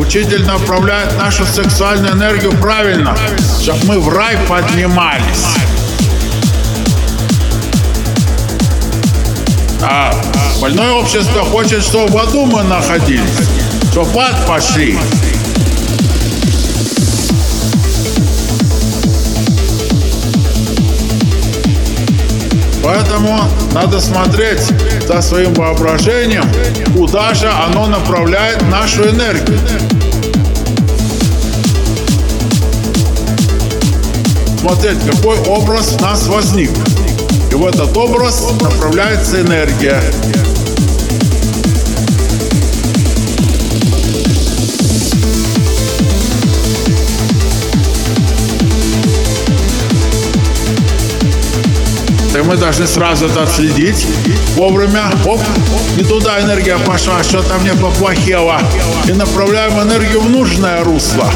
Учитель направляет нашу сексуальную энергию правильно, чтобы мы в рай поднимались. А больное общество хочет, чтобы в аду мы находились, чтобы в ад пошли. Поэтому надо смотреть за своим воображением, куда же оно направляет нашу энергию. Смотреть, какой образ в нас возник. И в этот образ направляется энергия. И мы должны сразу это отследить вовремя. Оп, не туда энергия пошла, что-то мне поплохело. И направляем энергию в нужное русло.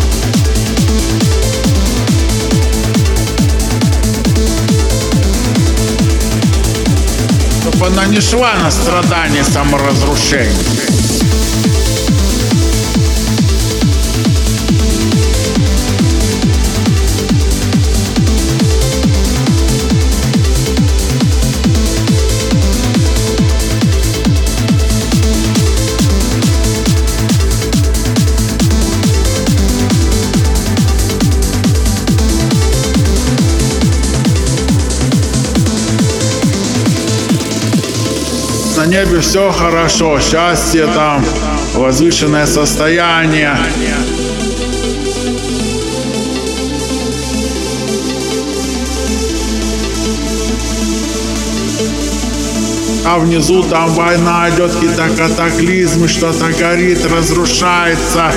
Чтобы она не шла на страдание, саморазрушение. На небе все хорошо, счастье там, возвышенное состояние. А внизу там война идет, какие-то катаклизмы, что-то горит, разрушается.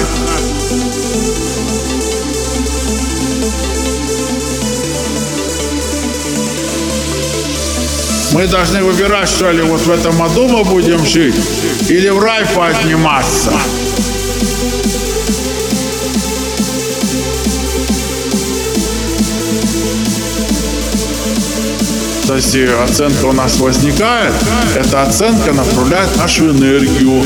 Мы должны выбирать, что ли, вот в этом аду мы будем жить или в рай подниматься. То есть оценка у нас возникает, эта оценка направляет нашу энергию.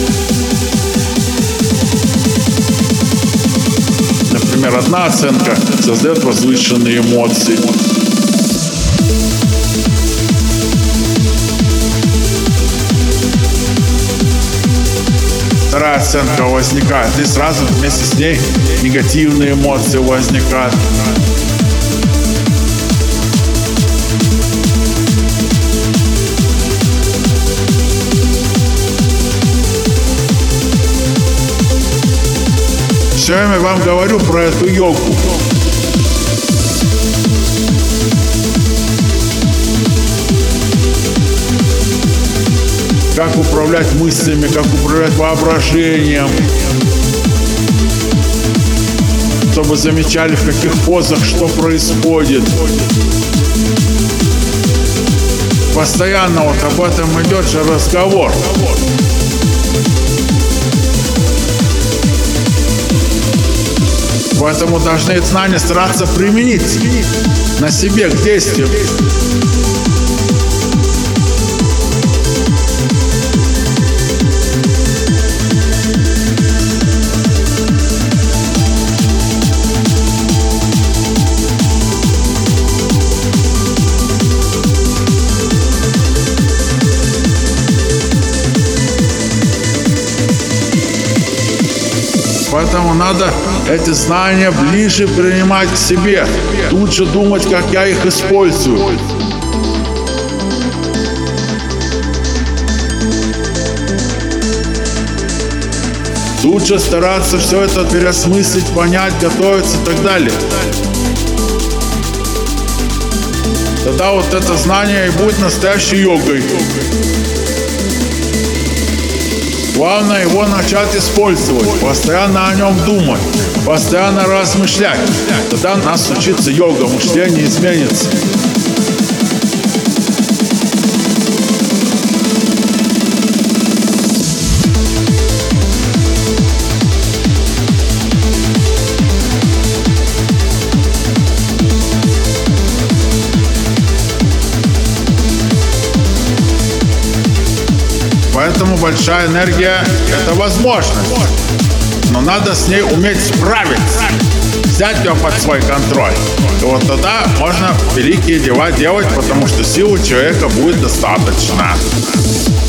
Например, одна оценка создает возвышенные эмоции. Вторая оценка возникает, и сразу вместе с ней негативные эмоции возникают. Все время вам говорю про эту йогу. Как управлять мыслями, как управлять воображением. Чтобы замечали, в каких позах что происходит. Постоянно вот об этом идет же разговор. Поэтому должны эти знания стараться применить на себе к действию. Поэтому надо эти знания ближе принимать к себе, лучше думать, как я их использую. Лучше стараться все это переосмыслить, понять, готовиться и так далее. Тогда вот это знание и будет настоящей йогой. Главное его начать использовать, постоянно о нем думать, постоянно размышлять. Тогда у нас случится йога, мышление изменится. Поэтому большая энергия – это возможность. но надо с ней уметь справиться, взять ее под свой контроль. И вот тогда можно великие дела делать, потому что силы человека будет достаточно.